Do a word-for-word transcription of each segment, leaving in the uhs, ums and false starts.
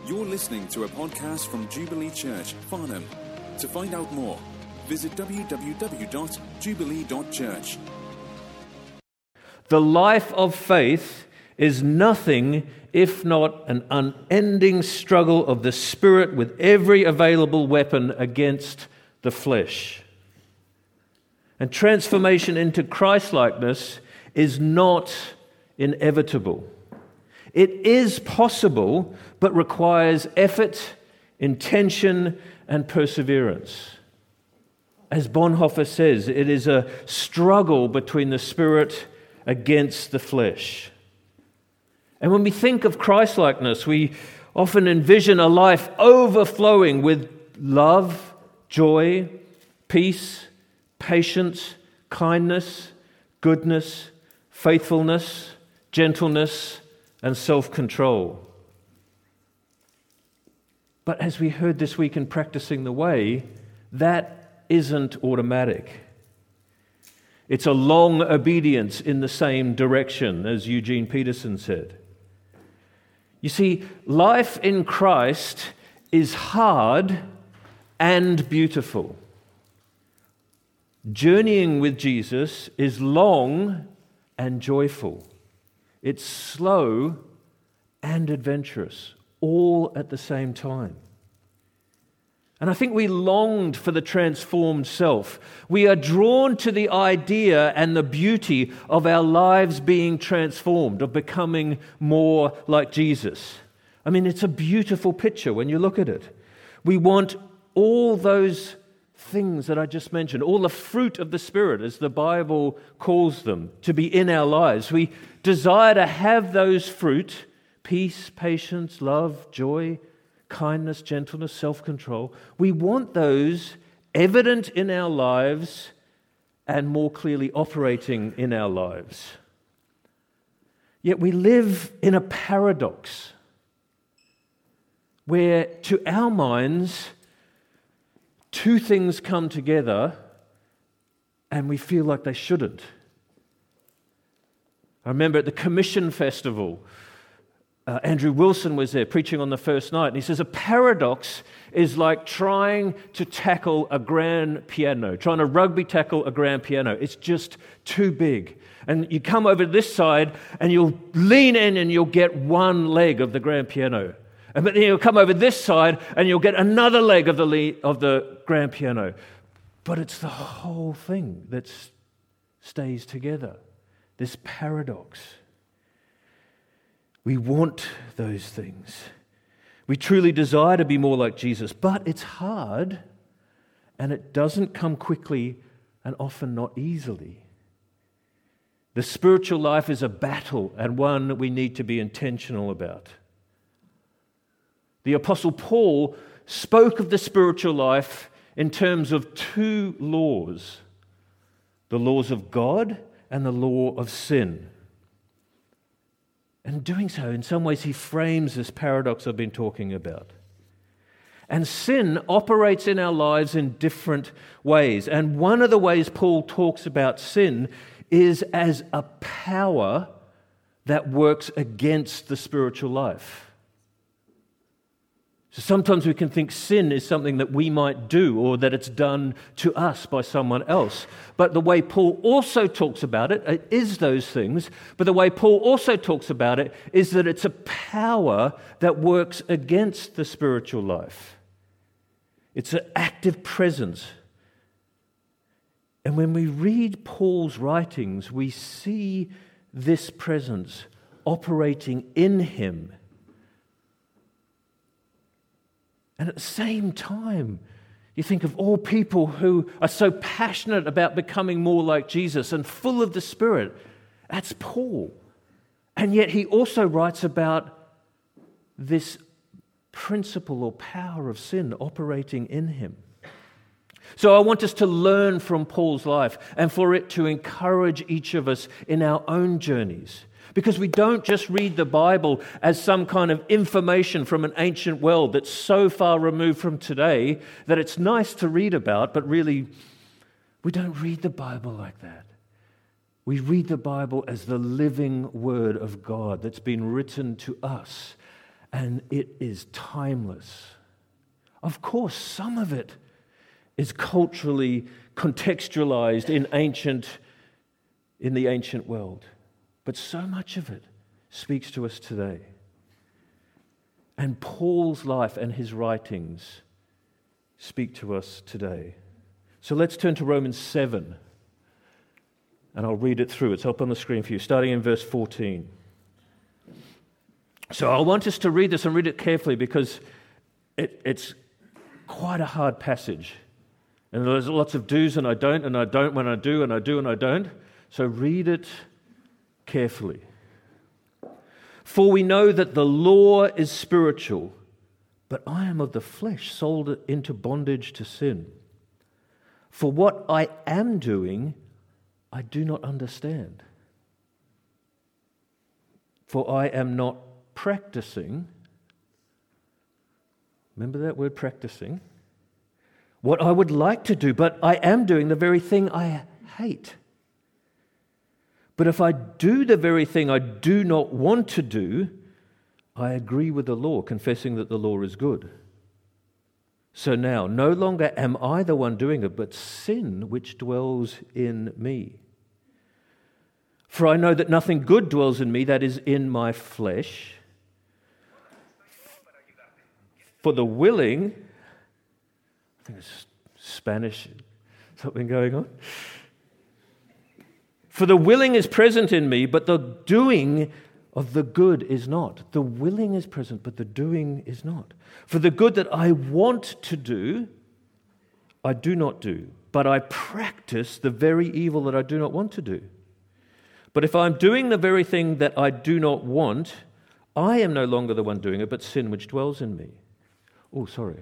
You're listening to a podcast from Jubilee Church, Farnham. To find out more, visit w w w dot jubilee dot church. The life of faith is nothing if not an unending struggle of the Spirit with every available weapon against the flesh. And transformation into Christ-likeness is not inevitable. It is possible, but requires effort, intention, and perseverance. As Bonhoeffer says, it is a struggle between the Spirit against the flesh. And when we think of Christ-likeness, we often envision a life overflowing with love, joy, peace, patience, kindness, goodness, faithfulness, gentleness, and self-control. But as we heard this week in Practicing the Way, that isn't automatic. It's a long obedience in the same direction, as Eugene Peterson said. You see, life in Christ is hard and beautiful. Journeying with Jesus is long and joyful. It's slow and adventurous, all at the same time. And I think we longed for the transformed self. We are drawn to the idea and the beauty of our lives being transformed, of becoming more like Jesus. I mean, it's a beautiful picture when you look at it. We want all those things that I just mentioned, all the fruit of the Spirit, as the Bible calls them, to be in our lives. We desire to have those fruit, peace, patience, love, joy, kindness, gentleness, self-control. We want those evident in our lives and more clearly operating in our lives. Yet we live in a paradox where, to our minds, two things come together and we feel like they shouldn't. I remember at the Commission Festival, uh, Andrew Wilson was there preaching on the first night, and he says a paradox is like trying to tackle a grand piano, trying to rugby tackle a grand piano. It's just too big. And you come over this side and you'll lean in and you'll get one leg of the grand piano. And then you'll come over this side and you'll get another leg of the le- of the grand piano. But it's the whole thing that stays together. This paradox. We want those things. We truly desire to be more like Jesus, but it's hard and it doesn't come quickly and often not easily. The spiritual life is a battle and one we need to be intentional about. The Apostle Paul spoke of the spiritual life in terms of two laws, the laws of God and the law of sin. And in doing so, in some ways, he frames this paradox I've been talking about. And sin operates in our lives in different ways. And one of the ways Paul talks about sin is as a power that works against the spiritual life. So sometimes we can think sin is something that we might do or that it's done to us by someone else. But the way Paul also talks about it, it is those things, but the way Paul also talks about it is that it's a power that works against the spiritual life. It's an active presence. And when we read Paul's writings, we see this presence operating in him. And at the same time, you think of all people who are so passionate about becoming more like Jesus and full of the Spirit. That's Paul. And yet he also writes about this principle or power of sin operating in him. So I want us to learn from Paul's life and for it to encourage each of us in our own journeys. Because we don't just read the Bible as some kind of information from an ancient world that's so far removed from today that it's nice to read about, but really, we don't read the Bible like that. We read the Bible as the living Word of God that's been written to us and it is timeless. Of course, some of it is culturally contextualized in ancient, in the ancient world, but so much of it speaks to us today. And Paul's life and his writings speak to us today. So let's turn to Romans seven, and I'll read it through. It's up on the screen for you, starting in verse fourteen. So I want us to read this and read it carefully because it, it's quite a hard passage. And there's lots of do's and I don't, and I don't when I do, and I do and I don't. So read it carefully. For we know that the law is spiritual, but I am of the flesh, sold into bondage to sin. For what I am doing, I do not understand. For I am not practicing. Remember that word, practicing? What I would like to do, but I am doing the very thing I hate. But if I do the very thing I do not want to do, I agree with the law, confessing that the law is good. So now, no longer am I the one doing it, but sin which dwells in me. For I know that nothing good dwells in me, that is, in my flesh. For the willing, I think it's Spanish, something going on. For the willing is present in me, but the doing of the good is not. The willing is present, but the doing is not. For the good that I want to do, I do not do, but I practice the very evil that I do not want to do. But if I'm doing the very thing that I do not want, I am no longer the one doing it, but sin which dwells in me. Oh, sorry.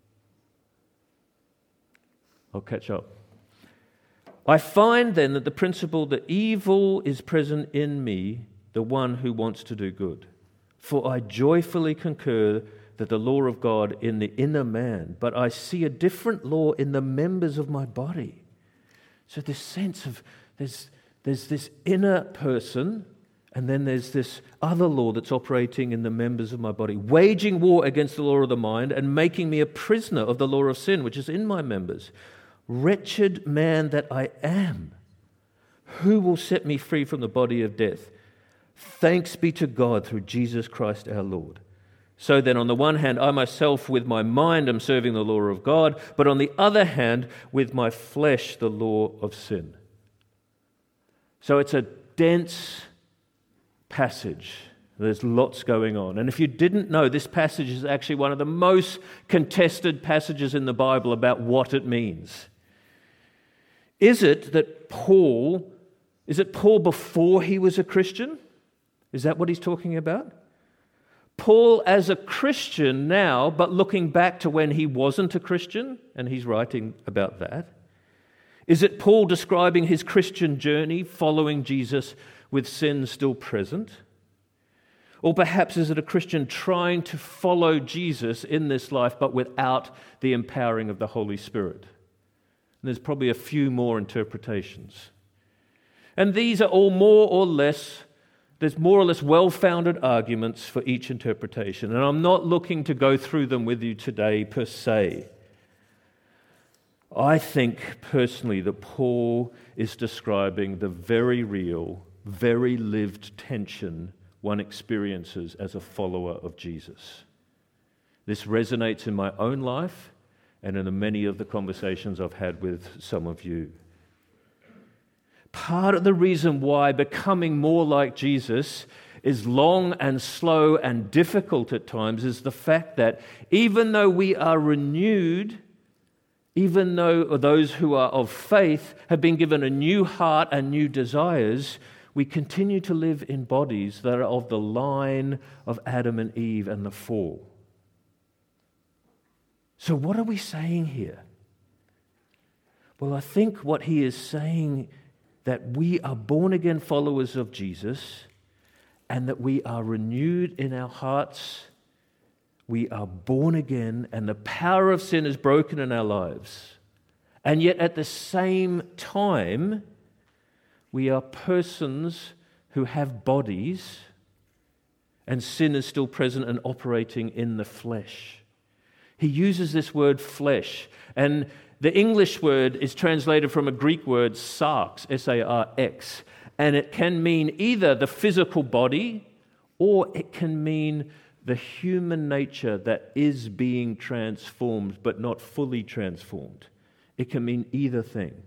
I'll catch up. I find then that the principle that evil is present in me, the one who wants to do good. For I joyfully concur that the law of God in the inner man, but I see a different law in the members of my body. So this sense of, there's, there's this inner person, and then there's this other law that's operating in the members of my body, waging war against the law of the mind and making me a prisoner of the law of sin, which is in my members. Wretched man that I am, who will set me free from the body of death? Thanks be to God through Jesus Christ our Lord. So then, on the one hand, I myself with my mind am serving the law of God, but on the other hand, with my flesh, the law of sin. So it's a dense passage. There's lots going on. And if you didn't know, this passage is actually one of the most contested passages in the Bible about what it means. Is it that Paul, is it Paul before he was a Christian? Is that what he's talking about? Paul as a Christian now, but looking back to when he wasn't a Christian, and he's writing about that. Is it Paul describing his Christian journey following Jesus with sin still present? Or perhaps is it a Christian trying to follow Jesus in this life but without the empowering of the Holy Spirit? And there's probably a few more interpretations. And these are all more or less, there's more or less well-founded arguments for each interpretation. And I'm not looking to go through them with you today per se. I think personally that Paul is describing the very real, very lived tension one experiences as a follower of Jesus. This resonates in my own life and in the many of the conversations I've had with some of you. Part of the reason why becoming more like Jesus is long and slow and difficult at times is the fact that even though we are renewed, even though those who are of faith have been given a new heart and new desires, we continue to live in bodies that are of the line of Adam and Eve and the fall. So what are we saying here? Well, I think what he is saying that we are born-again followers of Jesus and that we are renewed in our hearts. We are born again and the power of sin is broken in our lives. And yet at the same time, we are persons who have bodies and sin is still present and operating in the flesh. He uses this word flesh, and the English word is translated from a Greek word sarx, S A R X, and it can mean either the physical body or it can mean the human nature that is being transformed but not fully transformed. It can mean either thing.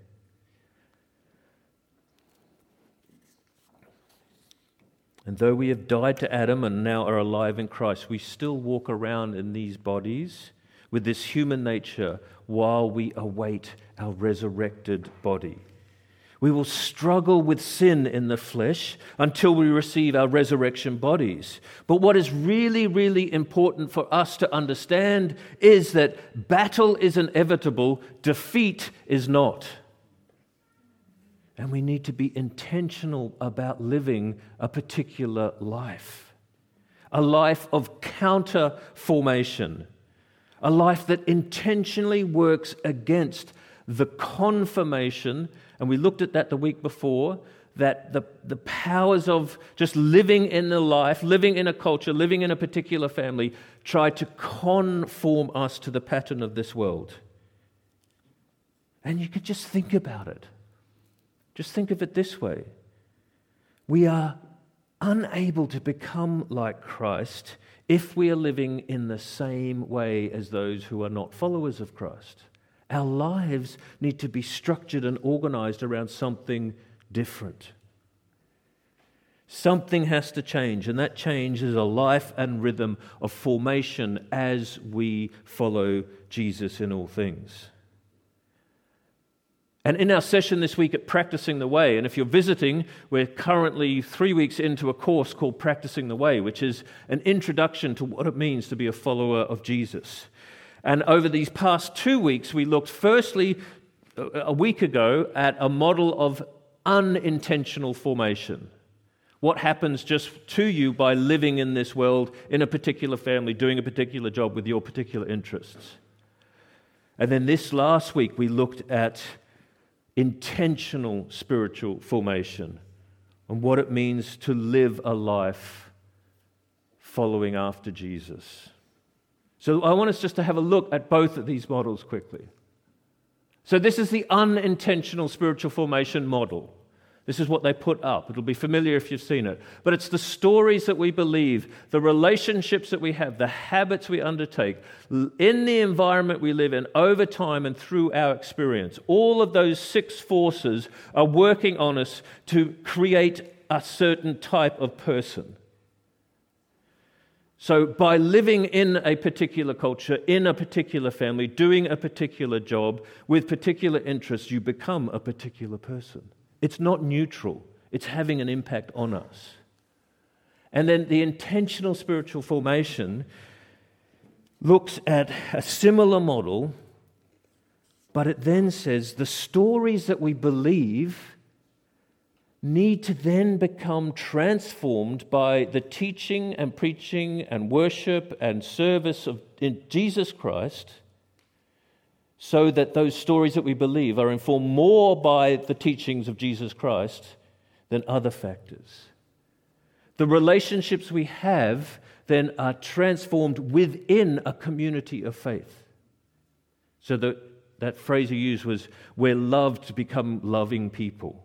And though we have died to Adam and now are alive in Christ, we still walk around in these bodies with this human nature while we await our resurrected body. We will struggle with sin in the flesh until we receive our resurrection bodies. But what is really, really important for us to understand is that battle is inevitable, defeat is not. And we need to be intentional about living a particular life. A life of counter-formation. A life that intentionally works against the confirmation, and we looked at that the week before, that the, the powers of just living in a life, living in a culture, living in a particular family, try to conform us to the pattern of this world. And you could just think about it. Just think of it this way. We are unable to become like Christ if we are living in the same way as those who are not followers of Christ. Our lives need to be structured and organized around something different. Something has to change, and that change is a life and rhythm of formation as we follow Jesus in all things. And in our session this week at Practicing the Way, and if you're visiting, we're currently three weeks into a course called Practicing the Way, which is an introduction to what it means to be a follower of Jesus. And over these past two weeks, we looked firstly, a week ago, at a model of unintentional formation. What happens just to you by living in this world, in a particular family, doing a particular job with your particular interests. And then this last week, we looked at intentional spiritual formation and what it means to live a life following after Jesus. So I want us just to have a look at both of these models quickly. So this is the unintentional spiritual formation model. This is what they put up. It'll be familiar if you've seen it. But it's the stories that we believe, the relationships that we have, the habits we undertake, in the environment we live in, over time and through our experience. All of those six forces are working on us to create a certain type of person. So by living in a particular culture, in a particular family, doing a particular job, with particular interests, you become a particular person. It's not neutral. It's having an impact on us. And then the intentional spiritual formation looks at a similar model, but it then says the stories that we believe need to then become transformed by the teaching and preaching and worship and service of in Jesus Christ, so that those stories that we believe are informed more by the teachings of Jesus Christ than other factors. The relationships we have then are transformed within a community of faith. So that, that phrase you used was, we're loved to become loving people.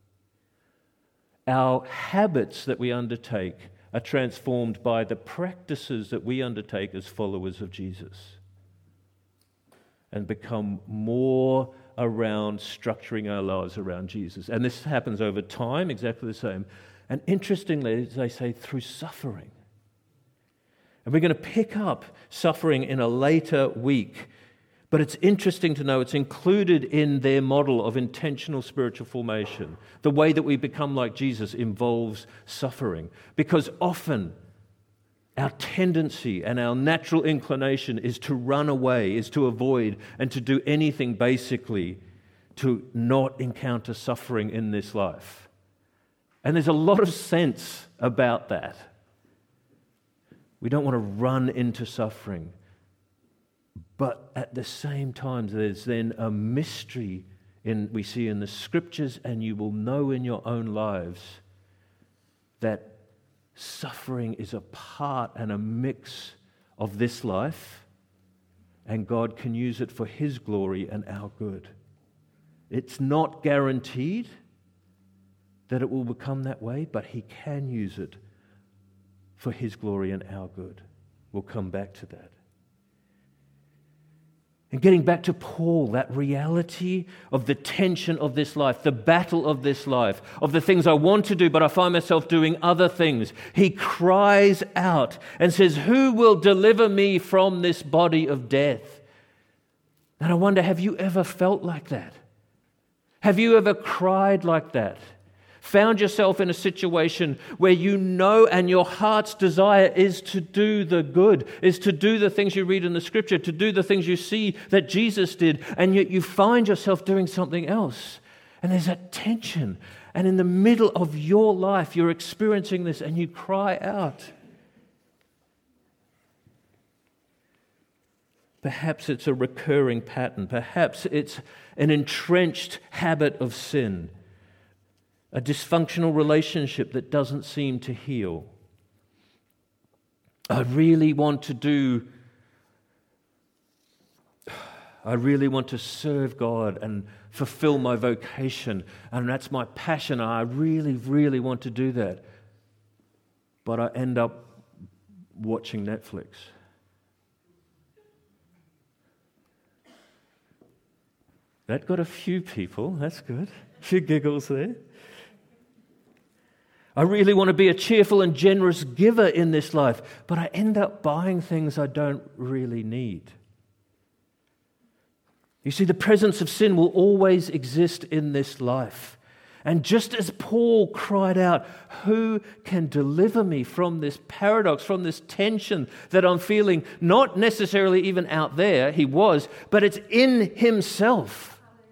Our habits that we undertake are transformed by the practices that we undertake as followers of Jesus, and become more around structuring our lives around Jesus. And this happens over time, exactly the same. And interestingly, as they say, through suffering. And we're going to pick up suffering in a later week. But it's interesting to know it's included in their model of intentional spiritual formation. The way that we become like Jesus involves suffering. Because often our tendency and our natural inclination is to run away, is to avoid, and to do anything basically to not encounter suffering in this life. And there's a lot of sense about that. We don't want to run into suffering. But at the same time, there's then a mystery in we see in the Scriptures, and you will know in your own lives, that Suffering is a part and a mix of this life, and God can use it for His glory and our good. It's not guaranteed that it will become that way, but He can use it for His glory and our good. We'll come back to that. And getting back to Paul, that reality of the tension of this life, the battle of this life, of the things I want to do, but I find myself doing other things. He cries out and says, "Who will deliver me from this body of death?" And I wonder, have you ever felt like that? Have you ever cried like that? Found yourself in a situation where you know and your heart's desire is to do the good, is to do the things you read in the Scripture, to do the things you see that Jesus did, and yet you find yourself doing something else. And there's that tension. And in the middle of your life, you're experiencing this and you cry out. Perhaps it's a recurring pattern. Perhaps it's an entrenched habit of sin. A dysfunctional relationship that doesn't seem to heal. I really want to do, I really want to serve God and fulfill my vocation, and that's my passion. I really, really want to do that. But I end up watching Netflix. That got a few people, that's good. A few giggles there. I really want to be a cheerful and generous giver in this life, but I end up buying things I don't really need. You see, the presence of sin will always exist in this life. And just as Paul cried out, "Who can deliver me from this paradox, from this tension that I'm feeling?" Not necessarily even out there, he was, but it's in himself.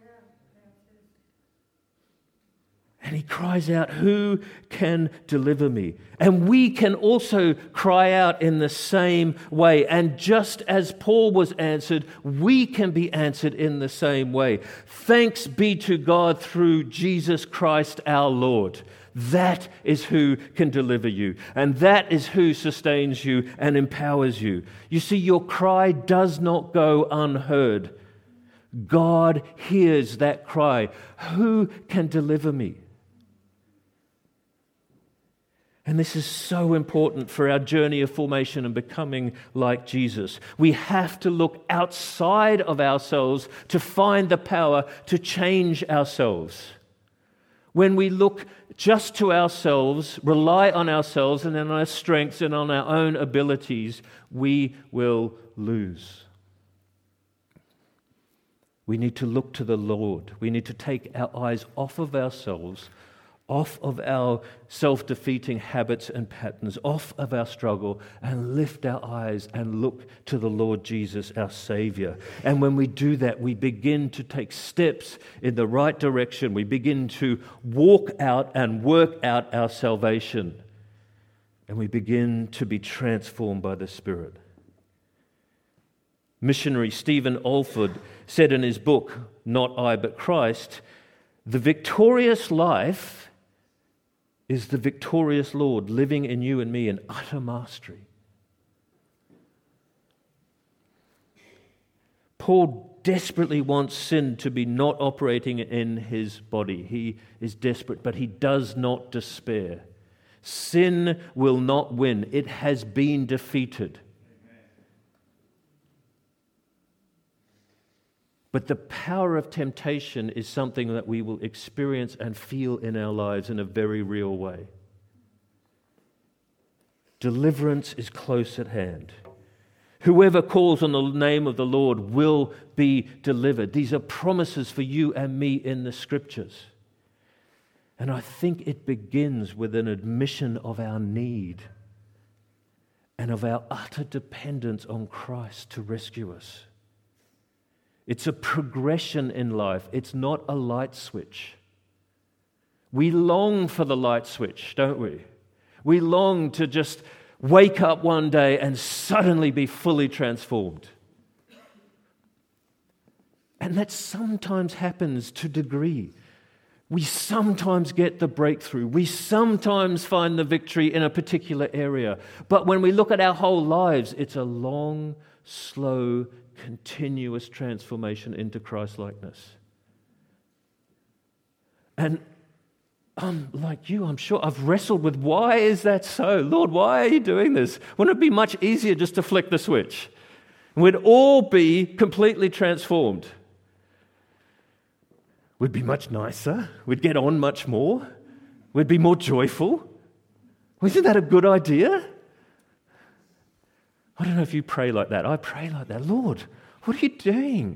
And he cries out, "Who can deliver me?" And we can also cry out in the same way. And just as Paul was answered, we can be answered in the same way. Thanks be to God through Jesus Christ our Lord. That is who can deliver you. And that is who sustains you and empowers you. You see, your cry does not go unheard. God hears that cry. Who can deliver me? And this is so important for our journey of formation and becoming like Jesus. We have to look outside of ourselves to find the power to change ourselves. When we look just to ourselves, rely on ourselves and on our strengths and on our own abilities, we will lose. We need to look to the Lord. We need to take our eyes off of ourselves, off of our self-defeating habits and patterns, off of our struggle, and lift our eyes and look to the Lord Jesus, our Savior. And when we do that, we begin to take steps in the right direction. We begin to walk out and work out our salvation. And we begin to be transformed by the Spirit. Missionary Stephen Alford said in his book, Not I But Christ, "The victorious life is the victorious Lord living in you and me in utter mastery." Paul desperately wants sin to be not operating in his body. He is desperate, but he does not despair. Sin will not win. It has been defeated. But the power of temptation is something that we will experience and feel in our lives in a very real way. Deliverance is close at hand. Whoever calls on the name of the Lord will be delivered. These are promises for you and me in the Scriptures. And I think it begins with an admission of our need and of our utter dependence on Christ to rescue us. It's a progression in life. It's not a light switch. We long for the light switch, don't we? We long to just wake up one day and suddenly be fully transformed. And that sometimes happens to a degree. We sometimes get the breakthrough. We sometimes find the victory in a particular area. But when we look at our whole lives, it's a long, slow, continuous transformation into Christ-likeness. And I'm like you, I'm sure I've wrestled with, why is that so? Lord, why are you doing this? Wouldn't it be much easier just to flick the switch? We'd all be completely transformed. We'd be much nicer. We'd get on much more. We'd be more joyful. Isn't that a good idea? I don't know if you pray like that. I pray like that. Lord, what are you doing?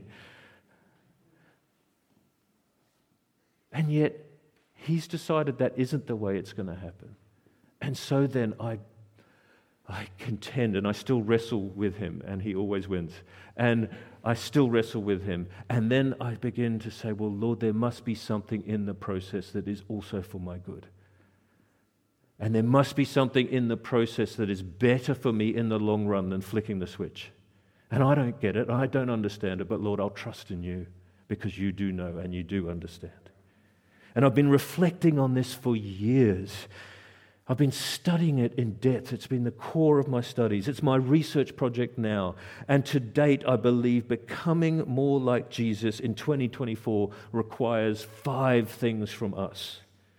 And yet, He's decided that isn't the way it's going to happen. And so then I I contend and I still wrestle with Him, and He always wins. And I still wrestle with Him. And then I begin to say, well, Lord, there must be something in the process that is also for my good. And there must be something in the process that is better for me in the long run than flicking the switch. And I don't get it. I don't understand it. But Lord, I'll trust in You because You do know and You do understand. And I've been reflecting on this for years. I've been studying it in depth. It's been the core of my studies. It's my research project now. And to date, I believe becoming more like Jesus in twenty twenty-four requires five things from us.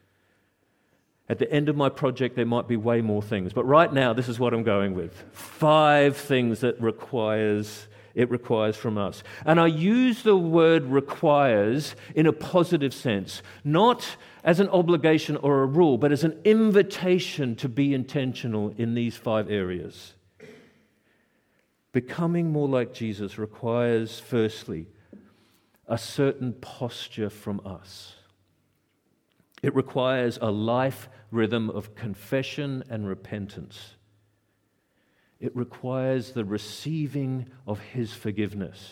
At the end of my project, there might be way more things. But right now, this is what I'm going with. Five things that requires it requires from us. And I use the word requires in a positive sense, not as an obligation or a rule, but as an invitation to be intentional in these five areas. Becoming more like Jesus requires, firstly, a certain posture from us. It requires a life rhythm of confession and repentance. It requires the receiving of His forgiveness,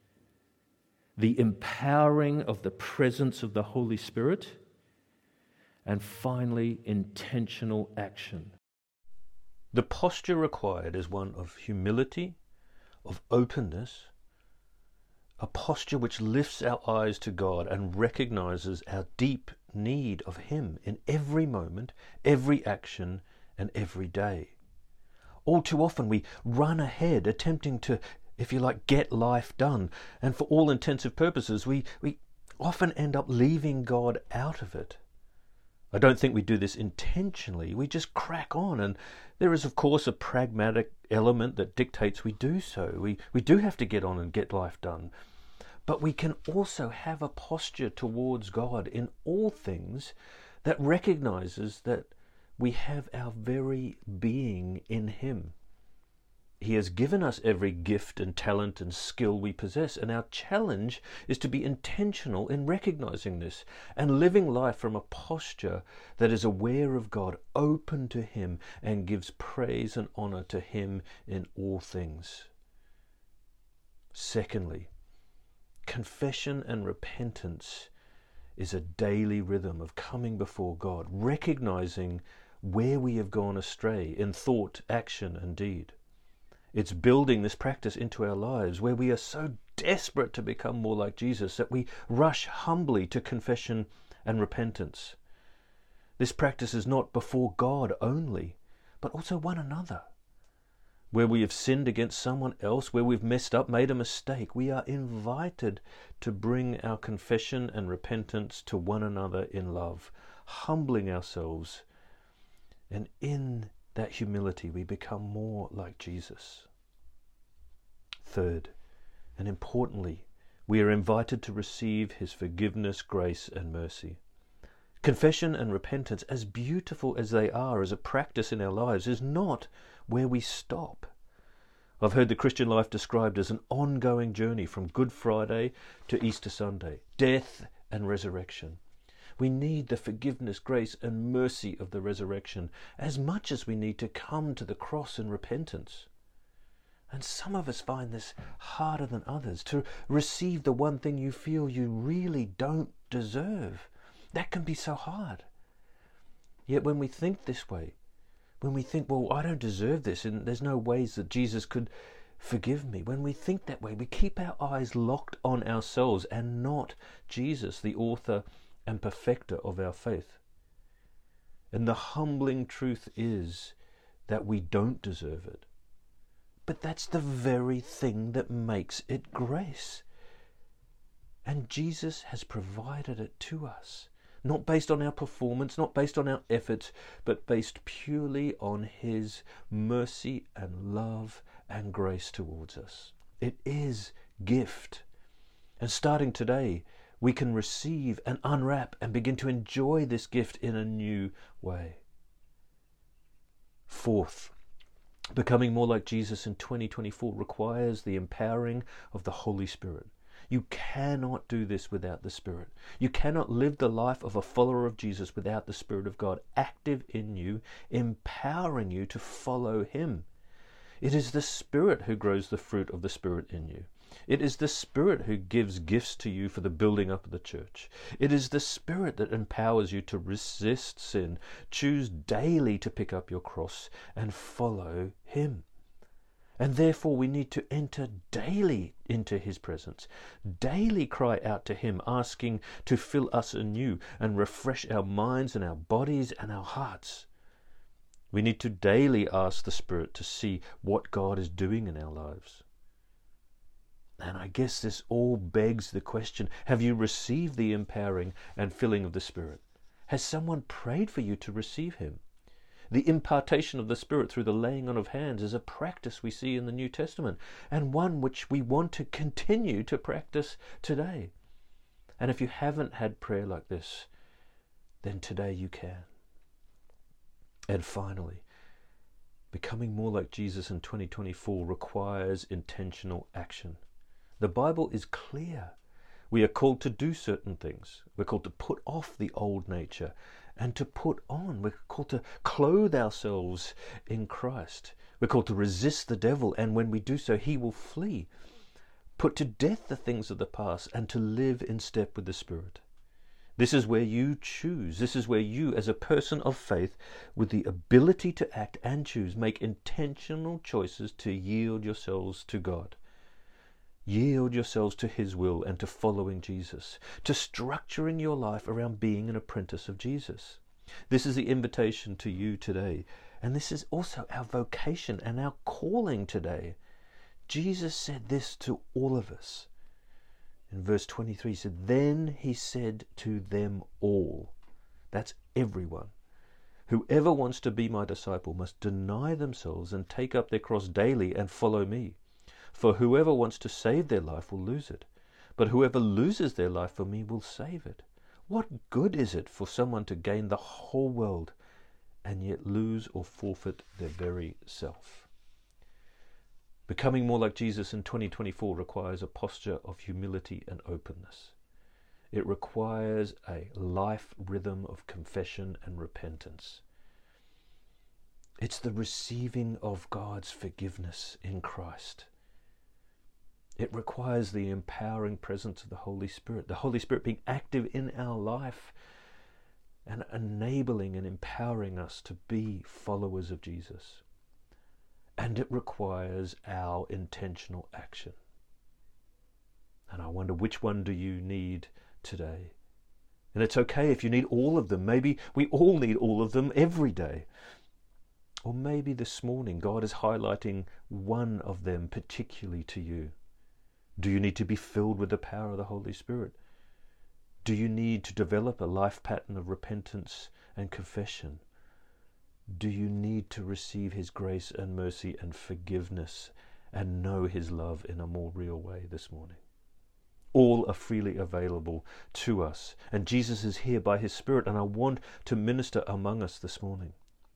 the empowering of the presence of the Holy Spirit, and finally, intentional action. The posture required is one of humility, of openness, a posture which lifts our eyes to God and recognizes our deep need of Him in every moment, every action, and every day. All too often we run ahead attempting to, if you like, get life done. And for all intensive purposes, we, we often end up leaving God out of it. I don't think we do this intentionally. We just crack on. And there is, of course, a pragmatic element that dictates we do so. We, we do have to get on and get life done. But we can also have a posture towards God in all things that recognizes that we have our very being in Him. He has given us every gift and talent and skill we possess, and our challenge is to be intentional in recognizing this and living life from a posture that is aware of God, open to Him, and gives praise and honor to Him in all things. Secondly, confession and repentance is a daily rhythm of coming before God, recognizing where we have gone astray in thought, action, and deed. It's building this practice into our lives where we are so desperate to become more like Jesus that we rush humbly to confession and repentance. This practice is not before God only, but also one another. Where we have sinned against someone else, where we've messed up, made a mistake, we are invited to bring our confession and repentance to one another in love, humbling ourselves. And in that humility, we become more like Jesus. Third, and importantly, we are invited to receive His forgiveness, grace, and mercy. Confession and repentance, as beautiful as they are as a practice in our lives, is not where we stop. I've heard the Christian life described as an ongoing journey from Good Friday to Easter Sunday, death and resurrection. We need the forgiveness, grace, and mercy of the resurrection as much as we need to come to the cross in repentance. And some of us find this harder than others, to receive the one thing you feel you really don't deserve. That can be so hard. Yet when we think this way, when we think, well, I don't deserve this, and there's no ways that Jesus could forgive me, when we think that way, we keep our eyes locked on ourselves and not Jesus, the author and perfecter of our faith. And the humbling truth is that we don't deserve it. But that's the very thing that makes it grace. And Jesus has provided it to us, not based on our performance, not based on our efforts, but based purely on his mercy and love and grace towards us. It is gift. And starting today, we can receive and unwrap and begin to enjoy this gift in a new way. Fourth, becoming more like Jesus in twenty twenty-four requires the empowering of the Holy Spirit. You cannot do this without the Spirit. You cannot live the life of a follower of Jesus without the Spirit of God active in you, empowering you to follow him. It is the Spirit who grows the fruit of the Spirit in you. It is the Spirit who gives gifts to you for the building up of the church. It is the Spirit that empowers you to resist sin, choose daily to pick up your cross and follow him. And therefore we need to enter daily into his presence, daily cry out to him, asking to fill us anew and refresh our minds and our bodies and our hearts. We need to daily ask the Spirit to see what God is doing in our lives. And I guess this all begs the question, have you received the empowering and filling of the Spirit? Has someone prayed for you to receive him? The impartation of the Spirit through the laying on of hands is a practice we see in the New Testament, and one which we want to continue to practice today. And if you haven't had prayer like this, then today you can. And finally, becoming more like Jesus in twenty twenty-four requires intentional action. The Bible is clear. We are called to do certain things. We're called to put off the old nature and to put on. We're called to clothe ourselves in Christ. We're called to resist the devil, and when we do so, he will flee. Put to death the things of the past and to live in step with the Spirit. This is where you choose. This is where you, as a person of faith, with the ability to act and choose, make intentional choices to yield yourselves to God. Yield yourselves to his will and to following Jesus, to structuring your life around being an apprentice of Jesus. This is the invitation to you today, and this is also our vocation and our calling today. Jesus said this to all of us. In verse twenty-three, he said, "Then he said to them all," that's everyone, "whoever wants to be my disciple must deny themselves and take up their cross daily and follow me. For whoever wants to save their life will lose it, but whoever loses their life for me will save it. What good is it for someone to gain the whole world and yet lose or forfeit their very self?" Becoming more like Jesus in twenty twenty-four requires a posture of humility and openness. It requires a life rhythm of confession and repentance. It's the receiving of God's forgiveness in Christ. It requires the empowering presence of the Holy Spirit, the Holy Spirit being active in our life and enabling and empowering us to be followers of Jesus. And it requires our intentional action. And I wonder, which one do you need today? And it's okay if you need all of them. Maybe we all need all of them every day. Or maybe this morning God is highlighting one of them particularly to you. Do you need to be filled with the power of the Holy Spirit? Do you need to develop a life pattern of repentance and confession? Do you need to receive his grace and mercy and forgiveness and know his love in a more real way this morning? All are freely available to us, and Jesus is here by his Spirit, and I want to minister among us this morning.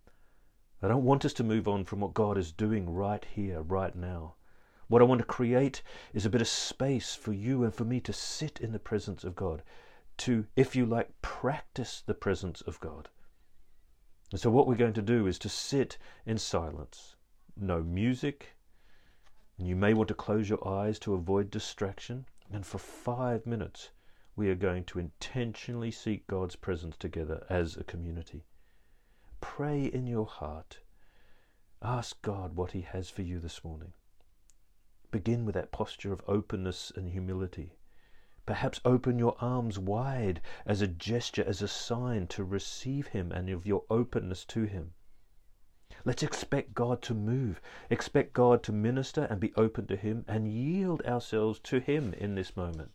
I don't want us to move on from what God is doing right here, right now. What I want to create is a bit of space for you and for me to sit in the presence of God, to, if you like, practice the presence of God. And so what we're going to do is to sit in silence. No music, and you may want to close your eyes to avoid distraction. And for five minutes, we are going to intentionally seek God's presence together as a community. Pray in your heart. Ask God what he has for you this morning. Begin with that posture of openness and humility. Perhaps open your arms wide as a gesture, as a sign to receive him and of your openness to him. Let's expect God to move, expect God to minister and be open to him, and yield ourselves to him in this moment.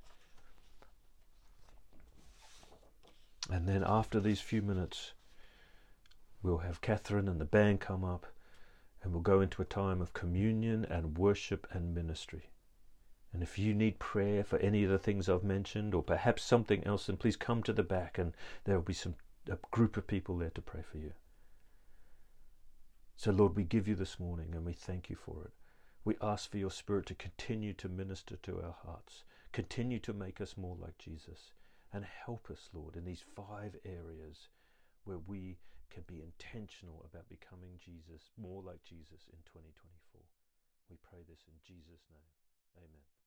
And then after these few minutes, we'll have Catherine and the band come up, and we'll go into a time of communion and worship and ministry. And if you need prayer for any of the things I've mentioned, or perhaps something else, then please come to the back, and there will be some a group of people there to pray for you. So Lord, we give you this morning and we thank you for it. We ask for your Spirit to continue to minister to our hearts, continue to make us more like Jesus, and help us, Lord, in these five areas where we can be intentional about becoming Jesus, more like Jesus in twenty twenty-four. We pray this in Jesus' name. Amen.